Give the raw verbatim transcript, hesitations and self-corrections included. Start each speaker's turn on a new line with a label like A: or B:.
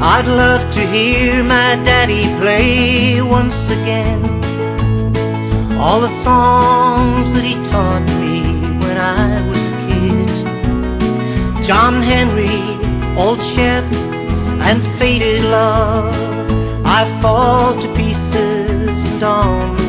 A: I'd love to hear my daddy play once again all the songs that he taught me when I was a kid. John Henry, Old Shep, and Faded Love, I fall to pieces and on